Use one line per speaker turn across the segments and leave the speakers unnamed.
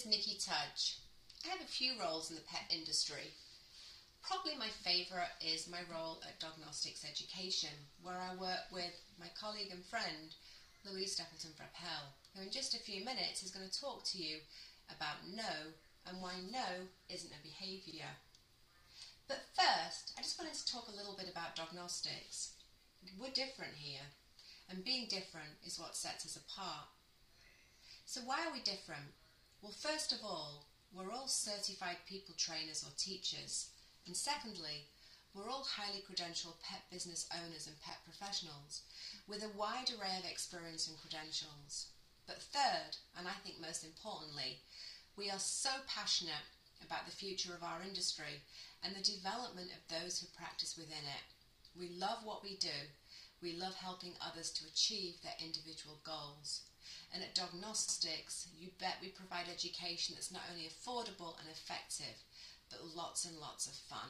is Nikki Tudge. I have a few roles in the pet industry. Probably my favourite is my role at Dognostics Education, where I work with my colleague and friend Louise Stapleton-Frappel, who in just a few minutes is going to talk to you about no and why no isn't a behaviour. But first, I just wanted to talk a little bit about Dognostics. We're different here, and being different is what sets us apart. So why are we different? Well, first of all, we're all certified people trainers or teachers. And secondly, we're all highly credentialed pet business owners and pet professionals with a wide array of experience and credentials. But third, and I think most importantly, we are so passionate about the future of our industry and the development of those who practice within it. We love what we do. We love helping others to achieve their individual goals. And at Dognostics, you bet we provide education that's not only affordable and effective, but lots and lots of fun.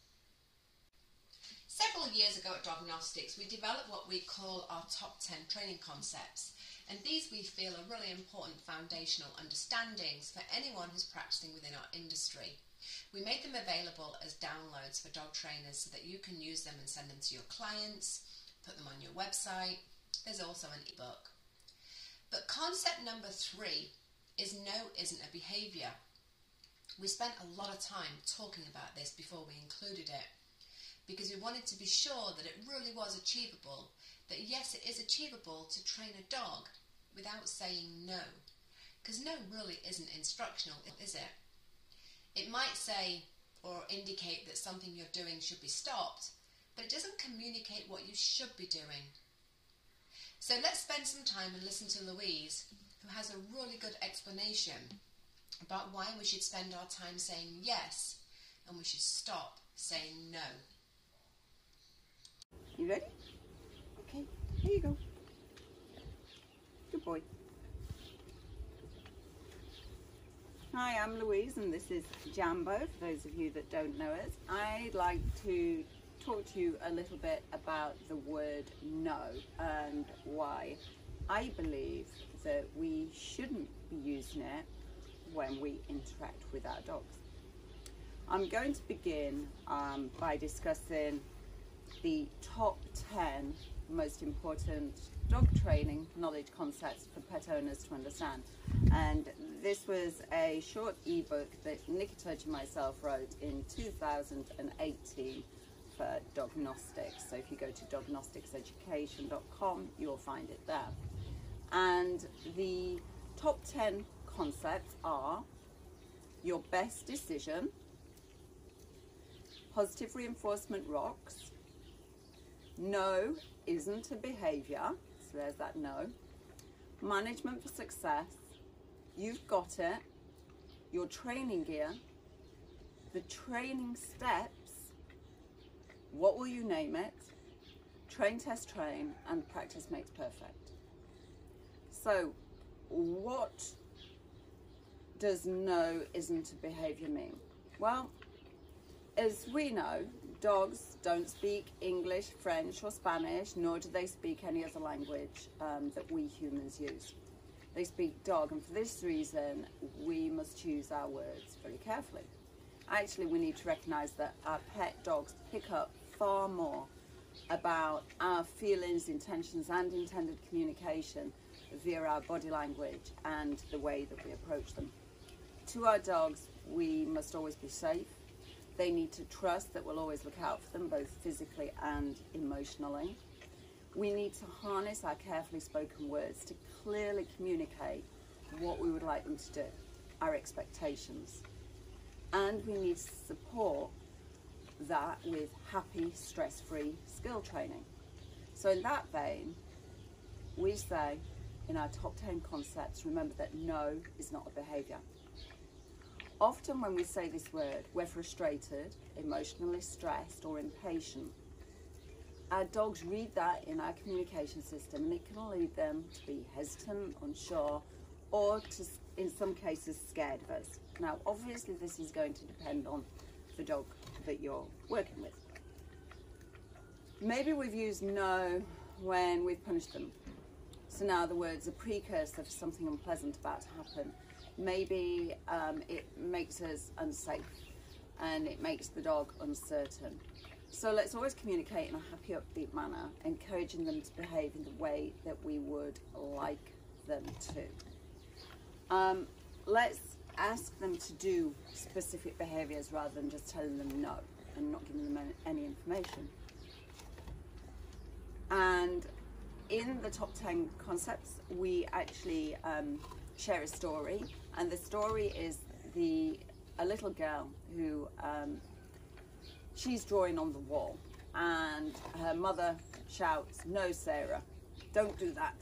Several years ago at Dognostics, we developed what we call our top 10 training concepts, and these we feel are really important foundational understandings for anyone who's practicing within our industry. We made them available as downloads for dog trainers so that you can use them and send them to your clients, put them on your website. There's also an ebook. But concept number 3 is no isn't a behaviour. We spent a lot of time talking about this before we included it, because we wanted to be sure that it really was achievable, that yes, it is achievable to train a dog without saying no, because no really isn't instructional, is it? It might say or indicate that something you're doing should be stopped, but it doesn't communicate what you should be doing. So let's spend some time and listen to Louise, who has a really good explanation about why we should spend our time saying yes and we should stop saying no.
You ready? Okay, here you go. Good boy. Hi, I'm Louise and this is Jambo, for those of you that don't know us. I'd like to talk to you a little bit about the word no and why I believe that we shouldn't be using it when we interact with our dogs. I'm going to begin by discussing the top 10 most important dog training knowledge concepts for pet owners to understand. And this was a short ebook that Nikki Tudge and myself wrote in 2018 for Dognostics. So if you go to dognosticseducation.com, you'll find it there. And the top 10 concepts are your best decision, positive reinforcement rocks, no isn't a behaviour, so there's that no, management for success, you've got it, your training gear, the training steps, what will you name it, train, test, train, and practice makes perfect. So what does no isn't a behaviour mean? Well, as we know, dogs don't speak English, French or Spanish, nor do they speak any other language that we humans use. They speak dog, and for this reason we must choose our words very carefully. Actually, we need to recognise that our pet dogs pick up far more about our feelings, intentions and intended communication via our body language and the way that we approach them. To our dogs, we must always be safe. They need to trust that we'll always look out for them, both physically and emotionally. We need to harness our carefully spoken words to clearly communicate what we would like them to do, our expectations. And we need to support that with happy, stress-free skill training. So in that vein, we say in our top 10 concepts, remember that no is not a behaviour. Often when we say this word, we're frustrated, emotionally stressed or impatient. Our dogs read that in our communication system, and it can lead them to be hesitant, unsure, or to, in some cases, scared of us. Now, obviously this is going to depend on the dog that you're working with. Maybe we've used no when we've punished them. So now the word's a precursor for something unpleasant about to happen. Maybe it makes us unsafe and it makes the dog uncertain. So let's always communicate in a happy, upbeat manner, encouraging them to behave in the way that we would like them to. Let's ask them to do specific behaviours rather than just telling them no and not giving them any information. And in the top 10 concepts, we actually share a story, and the story is a little girl who she's drawing on the wall, and her mother shouts, "No, Sarah, don't do that."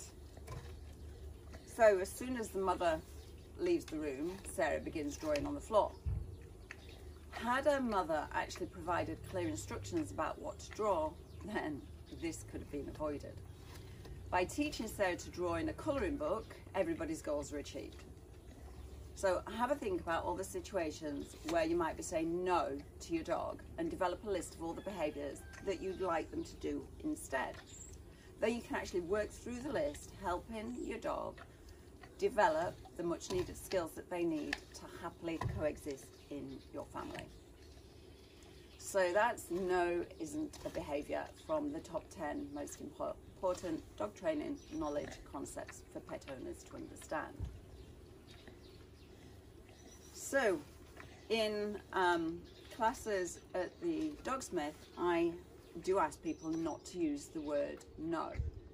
So as soon as the mother leaves the room, Sarah begins drawing on the floor. Had her mother actually provided clear instructions about what to draw, then this could have been avoided. By teaching Sarah to draw in a colouring book, everybody's goals are achieved. So have a think about all the situations where you might be saying no to your dog and develop a list of all the behaviours that you'd like them to do instead. Then you can actually work through the list, helping your dog develop the much needed skills that they need to happily coexist in your family. So that's no isn't a behaviour from the top 10 most important dog training knowledge concepts for pet owners to understand. So in classes at the Dogsmith, I do ask people not to use the word no.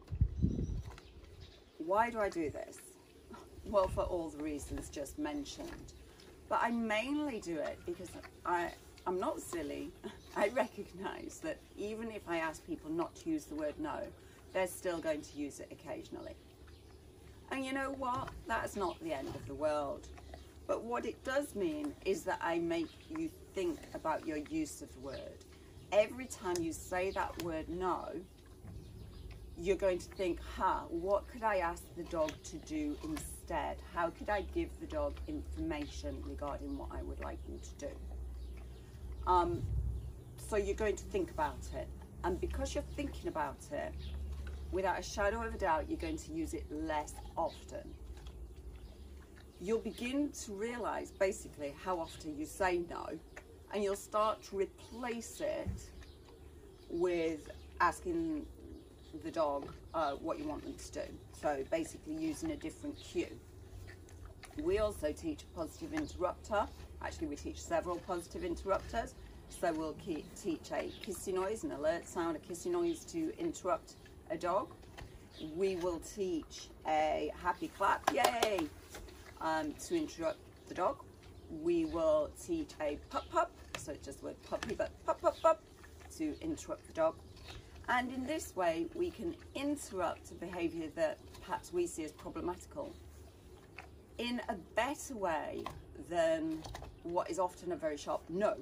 Why do I do this? Well, for all the reasons just mentioned. But I mainly do it because I'm not silly. I recognise that even if I ask people not to use the word no, they're still going to use it occasionally. And you know what? That's not the end of the world. But what it does mean is that I make you think about your use of the word. Every time you say that word no, you're going to think, what could I ask the dog to do instead? How could I give the dog information regarding what I would like them to do? So you're going to think about it. And because you're thinking about it, without a shadow of a doubt, you're going to use it less often. You'll begin to realise basically how often you say no, and you'll start to replace it with asking the dog what you want them to do. So basically using a different cue. We also teach a positive interrupter. Actually, we teach several positive interrupters. So we'll teach a kissy noise, an alert sound, a kissy noise to interrupt a dog. We will teach a happy clap, yay, to interrupt the dog. We will teach a pup pup, so it's just the word puppy, but pup pup pup, to interrupt the dog. And in this way, we can interrupt a behaviour that perhaps we see as problematical in a better way than what is often a very sharp no.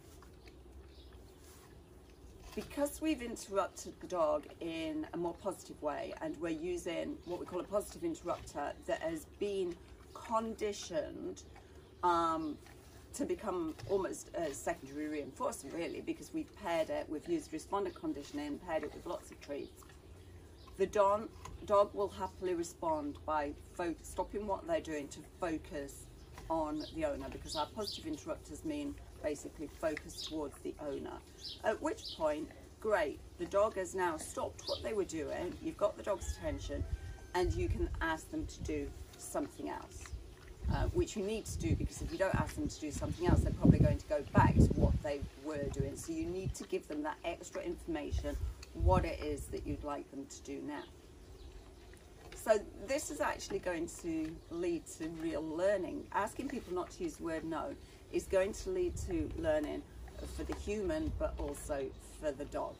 Because we've interrupted the dog in a more positive way, and we're using what we call a positive interrupter that has been conditioned to become almost a secondary reinforcement, really, because we've paired it, we've used respondent conditioning, paired it with lots of treats. The dog will happily respond by stopping what they're doing to focus on the owner, because our positive interrupters mean basically focus towards the owner. At which point, great, the dog has now stopped what they were doing, you've got the dog's attention, and you can ask them to do something else. Which you need to do, because if you don't ask them to do something else, they're probably going to go back to what they were doing. So you need to give them that extra information, what it is that you'd like them to do now. So this is actually going to lead to real learning. Asking people not to use the word no is going to lead to learning for the human, but also for the dog.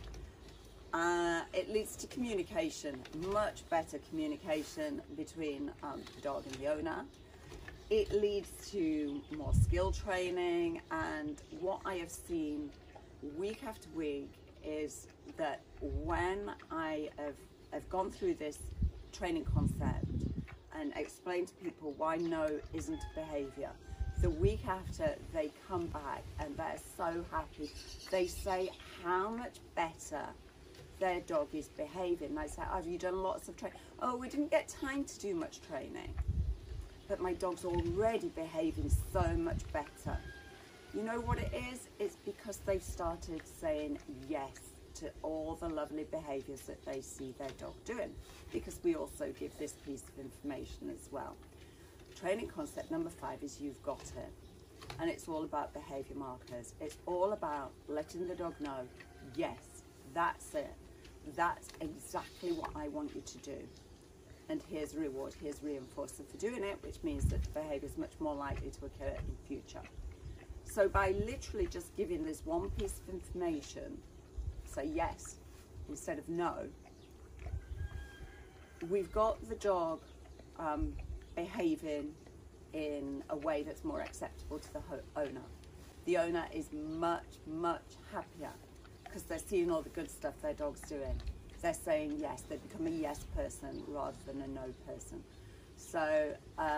It leads to communication, much better communication between the dog and the owner. It leads to more skill training, and what I have seen week after week is that when I have gone through this training concept and explained to people why no isn't a behaviour, the week after they come back and they're so happy. They say how much better their dog is behaving. And I say, have you done lots of training? Oh, we didn't get time to do much training. But my dog's already behaving so much better. You know what it is? It's because they've started saying yes to all the lovely behaviours that they see their dog doing. Because we also give this piece of information as well. Training concept number 5 is you've got it. And it's all about behaviour markers. It's all about letting the dog know, yes, that's it. That's exactly what I want you to do. And here's a reward, here's reinforcement for doing it, which means that the behaviour is much more likely to occur in future. So by literally just giving this one piece of information, say yes instead of no, we've got the dog behaving in a way that's more acceptable to the owner. The owner is much, much happier because they're seeing all the good stuff their dog's doing. They're saying yes, they become a yes person rather than a no person. So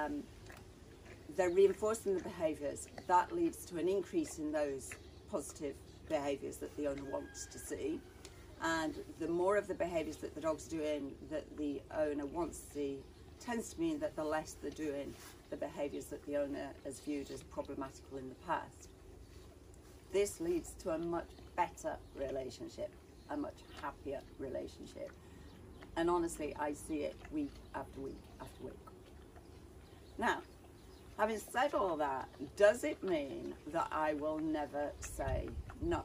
they're reinforcing the behaviours. That leads to an increase in those positive behaviours that the owner wants to see. And the more of the behaviours that the dog's doing that the owner wants to see tends to mean that the less they're doing the behaviours that the owner has viewed as problematical in the past. This leads to a much better relationship, a much happier relationship. And honestly, I see it week after week after week. Now, having said all that, does it mean that I will never say no?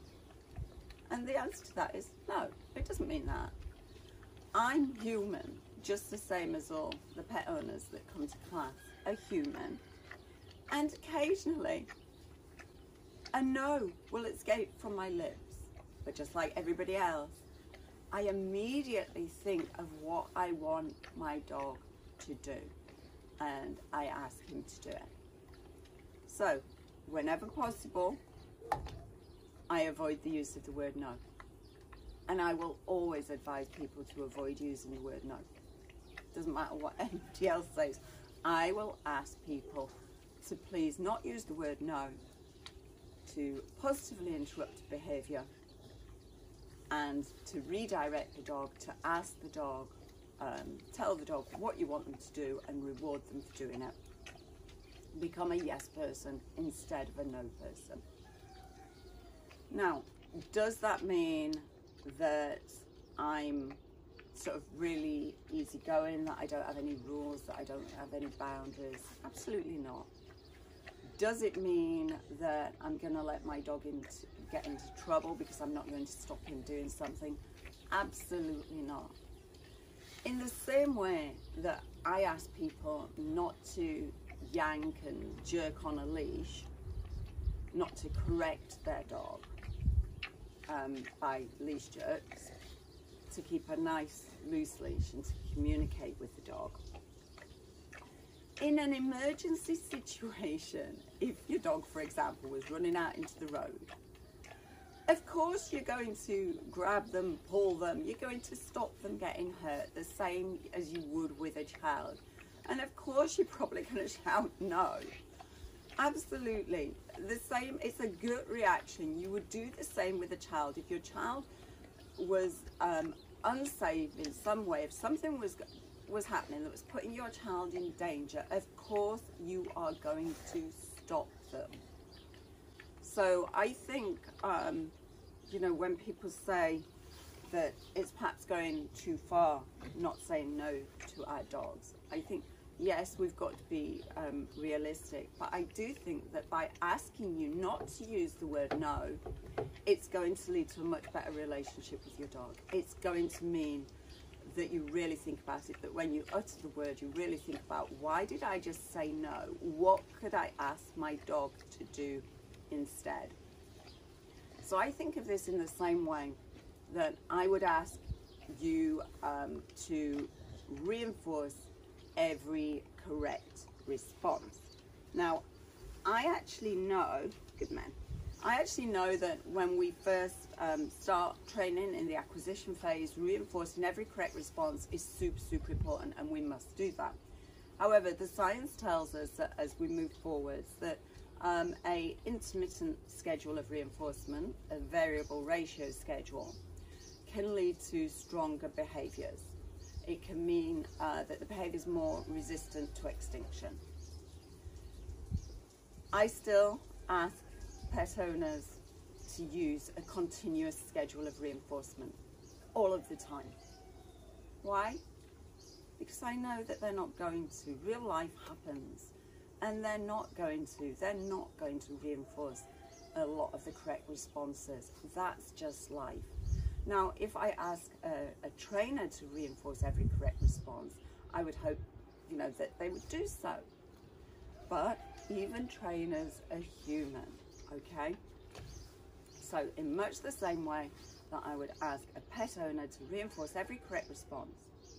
And the answer to that is no, it doesn't mean that. I'm human, just the same as all the pet owners that come to class are human. And occasionally, a no will escape from my lips. But just like everybody else, I immediately think of what I want my dog to do. And I ask him to do it. So, whenever possible, I avoid the use of the word no. And I will always advise people to avoid using the word no. Doesn't matter what anybody else says. I will ask people to please not use the word no to positively interrupt behaviour and to redirect the dog, to ask the dog, tell the dog what you want them to do and reward them for doing it. Become a yes person instead of a no person. Now, does that mean that I'm sort of really easygoing, that I don't have any rules, that I don't have any boundaries? Absolutely not. Does it mean that I'm going to let my dog get into trouble because I'm not going to stop him doing something? Absolutely not. In the same way that I ask people not to yank and jerk on a leash, not to correct their dog by leash jerks, to keep a nice loose leash and to communicate with the dog. In an emergency situation, if your dog, for example, was running out into the road, of course you're going to grab them, pull them, you're going to stop them getting hurt, the same as you would with a child. And of course you're probably going to shout no. Absolutely. The same, it's a gut reaction. You would do the same with a child. If your child was unsafe in some way, if something was happening that was putting your child in danger, of course you are going to stop them. So I think, you know, when people say that it's perhaps going too far not saying no to our dogs, I think, yes, we've got to be realistic, but I do think that by asking you not to use the word no, it's going to lead to a much better relationship with your dog. It's going to mean that you really think about it, that when you utter the word, you really think about, why did I just say no? What could I ask my dog to do instead? So I think of this in the same way that I would ask you to reinforce every correct response. Now, I actually know, good man, I actually know that when we first start training in the acquisition phase, reinforcing every correct response is super, super important, and we must do that. However, the science tells us that as we move forwards, that a intermittent schedule of reinforcement, a variable ratio schedule, can lead to stronger behaviours. It can mean that the behaviour is more resistant to extinction. I still ask pet owners to use a continuous schedule of reinforcement all of the time. Why? Because I know that they're not going to. Real life happens, and they're not going to reinforce a lot of the correct responses. That's just life. Now, if I ask a trainer to reinforce every correct response, I would hope, that they would do so. But even trainers are human, okay? So in much the same way that I would ask a pet owner to reinforce every correct response,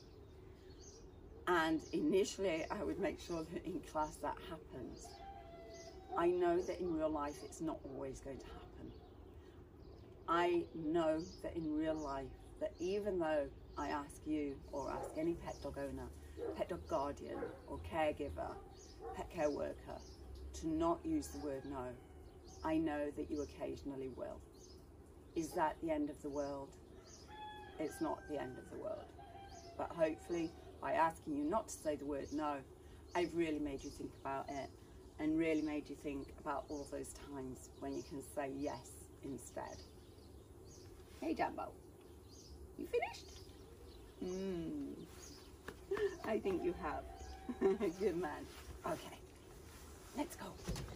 and initially I would make sure that in class that happens, I know that in real life it's not always going to happen. I know that in real life, that even though I ask you or ask any pet dog owner, pet dog guardian or caregiver, pet care worker, to not use the word no, I know that you occasionally will. Is that the end of the world? It's not the end of the world. But hopefully, by asking you not to say the word no, I've really made you think about it, and really made you think about all those times when you can say yes instead. Hey Dumbo, you finished? I think you have. Good man. Okay, let's go.